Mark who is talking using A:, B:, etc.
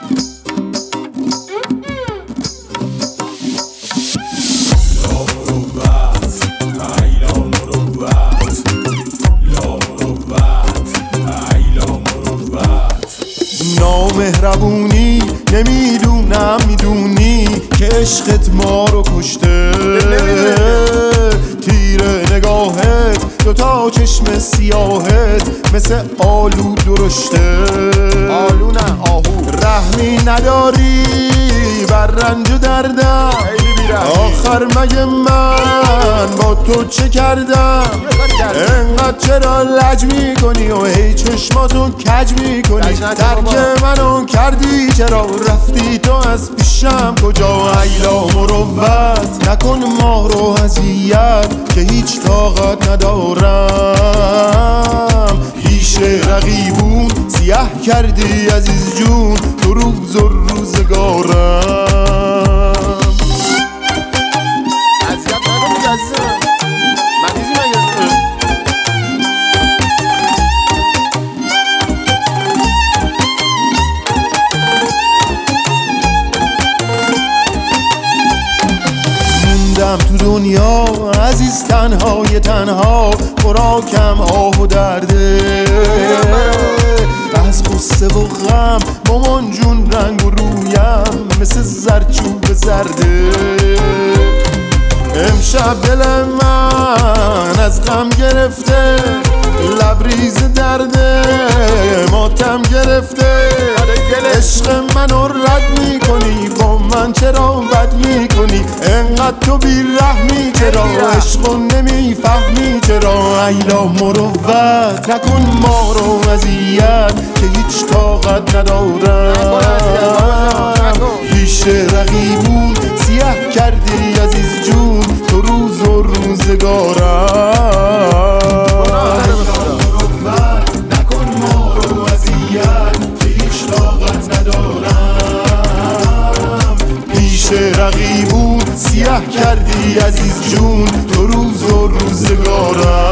A: نامهربونی نمیدونم میدونی که عشقت ما رو کشته، تیر نگاهت دوتا چشم سیاهت مثل آلو درشته.
B: آلو نه آهو.
A: رحمی نداری بر رنج و دردم، آخر مگه من با تو چه کردم؟ انقدر چرا لج میکنی و هی چشماتو کج میکنی؟ ترک منو کردی چرا رفتی تو از پیشم کجا؟ ایلا مروت نکن ما رو اذیت که هیچ طاقت ندارم. پیش رقیبون سیاه کردی عزیز جون تو روز و روزگارم.
B: اذیت نکنید عزیزم، مریضی مگه؟
A: موندم تو دنیا عزیز تنهای تنها، خوراکم آه و درده. از غصه و غم مامان جون رنگ و رویم مثل زرچوب زرده. امشب دل من از غم گرفته، لبریز درده ماتم گرفته. عشق منو رد میکنی با من چرا بد میکنی؟ انقدر تو بیرحمی چرا؟ عشقو نمیفهمی چرا؟ ایلا مروت نکن ما رو اذیت که هیچ طاقت ندارم. پیش رقیبون سیاه کردی عزیز جون تو روز و روزگارم. نکن ما رو اذیت که هیچ طاقت ندارم. پیش رقیبون سیاه کردی عزیز جون تو روز و روزگارم.